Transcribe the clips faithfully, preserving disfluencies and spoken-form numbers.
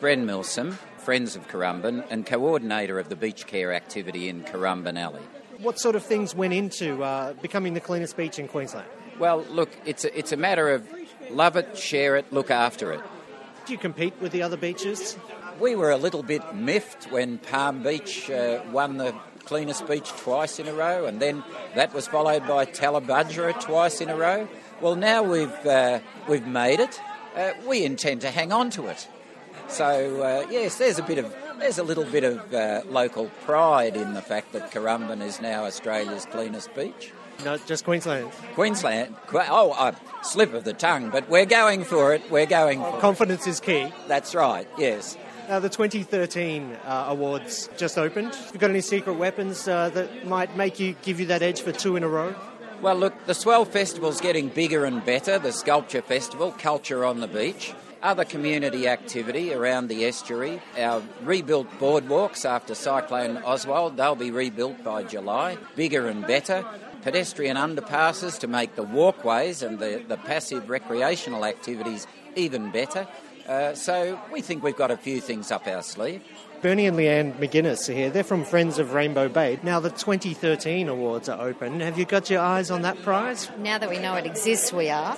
Bren Milsom, Friends of Currumbin, and coordinator of the beach care activity in Currumbin Alley. What sort of things went into uh, becoming the cleanest beach in Queensland? Well, look, it's a, it's a matter of love it, share it, look after it. Do you compete with the other beaches? We were a little bit miffed when Palm Beach uh, won the cleanest beach twice in a row, and then that was followed by Tallabudgera twice in a row. Well, now we've uh, we've made it. Uh, we intend to hang on to it. So uh, yes, there's a bit of there's a little bit of uh, local pride in the fact that Currumbin is now Australia's cleanest beach. Not just Queensland. Queensland. Oh, uh, slip of the tongue, but we're going for it. We're going for it. Confidence is key. That's right. Yes. Uh, the twenty thirteen uh, awards just opened. Have you got any secret weapons uh, that might make you give you that edge for two in a row? Well, look, the Swell Festival's getting bigger and better. The Sculpture Festival, Culture on the Beach, other community activity around the estuary, our rebuilt boardwalks after Cyclone Oswald, they'll be rebuilt by July, bigger and better. Pedestrian underpasses to make the walkways and the, the passive recreational activities even better. Uh, so we think we've got a few things up our sleeve. Bernie and Leanne McGuinness are here. They're from Friends of Rainbow Bay. Now the twenty thirteen awards are open. Have you got your eyes on that prize? Now that we know it exists, we are.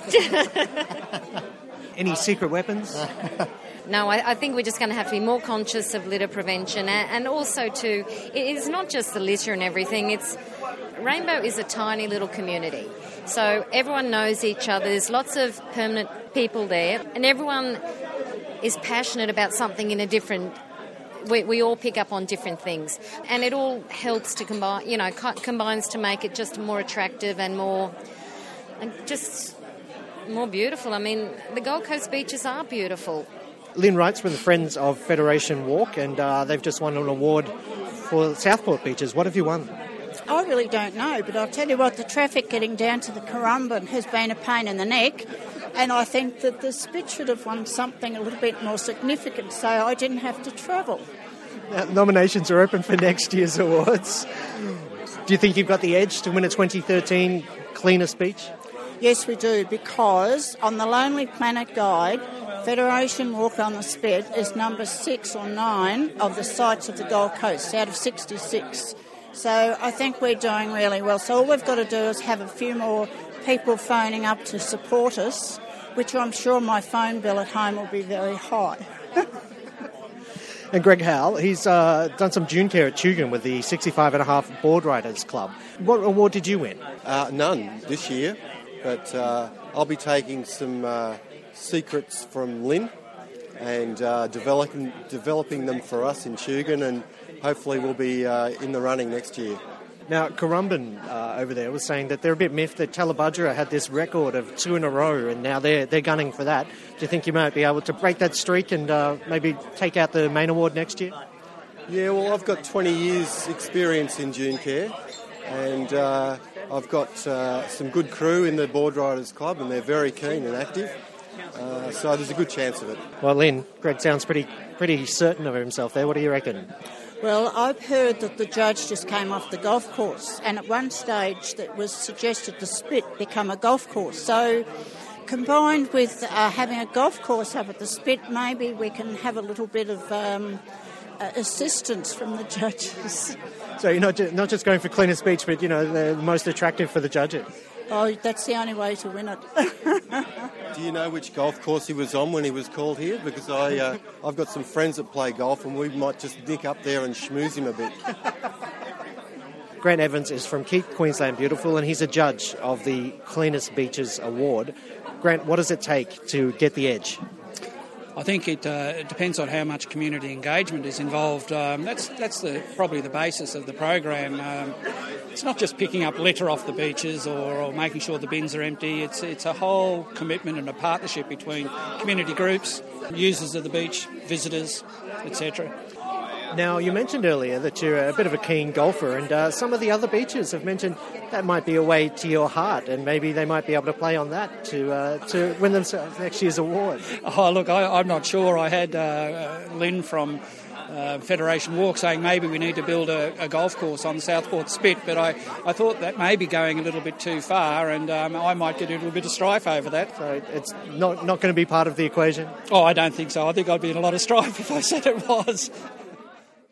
Any secret weapons? No, I, I think we're just going to have to be more conscious of litter prevention, and, and also too, it is not just the litter and everything. It's Rainbow is a tiny little community, so everyone knows each other. There's lots of permanent people there, and everyone is passionate about something in a different. We, we all pick up on different things, and it all helps to combine. You know, co- combines to make it just more attractive and more, and just more beautiful. I mean, the Gold Coast beaches are beautiful. Lynn Wright's from the Friends of Federation Walk, and uh, they've just won an award for Southport beaches. What have you won? I really don't know, but I'll tell you what, the traffic getting down to the Currumbin has been a pain in the neck, and I think that the Spit should have won something a little bit more significant, so I didn't have to travel. Now, nominations are open for next year's awards. Do you think you've got the edge to win a twenty thirteen cleanest beach? Yes, we do, because on the Lonely Planet Guide, Federation Walk on the Spit is number six or nine of the sites of the Gold Coast out of sixty-six. So I think we're doing really well. So all we've got to do is have a few more people phoning up to support us, which I'm sure my phone bill at home will be very high. And Greg Howell, he's uh, done some June care at Tugun with the sixty-five and a half Board Riders Club. What award did you win? Uh, none this year, but uh, I'll be taking some uh, secrets from Lynn and uh, developing, developing them for us in Tugun, and hopefully we'll be uh, in the running next year. Now, Currumbin uh, over there was saying that they're a bit miffed that Tallabudgera had this record of two in a row, and now they're they're gunning for that. Do you think you might be able to break that streak and uh, maybe take out the main award next year? Yeah, well, I've got twenty years experience in June care, and uh, I've got uh, some good crew in the Board Riders Club, and they're very keen and active. Uh, so there's a good chance of it. Well, Lynn, Greg sounds pretty pretty certain of himself there. What do you reckon? Well, I've heard that the judge just came off the golf course, and at one stage that was suggested the Spit become a golf course. So combined with uh, having a golf course up at the Spit, maybe we can have a little bit of um, uh, assistance from the judges. So you're not, ju- not just going for cleanest beach, but, you know, the most attractive for the judges. Oh, that's the only way to win it. Do you know which golf course he was on when he was called here? Because I, uh, I've got some friends that play golf, and we might just nick up there and schmooze him a bit. Grant Evans is from Keep Queensland Beautiful, and he's a judge of the Cleanest Beaches Award. Grant, what does it take to get the edge? I think it, uh, it depends on how much community engagement is involved. Um, that's that's the, probably the basis of the program. Um, it's not just picking up litter off the beaches or, or making sure the bins are empty. It's it's a whole commitment and a partnership between community groups, users of the beach, visitors, et cetera. Now, you mentioned earlier that you're a bit of a keen golfer, and uh, some of the other beaches have mentioned that might be a way to your heart, and maybe they might be able to play on that to uh, to win themselves next year's award. Oh, look, I, I'm not sure. I had uh, Lynn from uh, Federation Walk saying maybe we need to build a, a golf course on the Southport Spit, but I, I thought that may be going a little bit too far, and um, I might get into a bit of strife over that. So it's not, not going to be part of the equation? Oh, I don't think so. I think I'd be in a lot of strife if I said it was.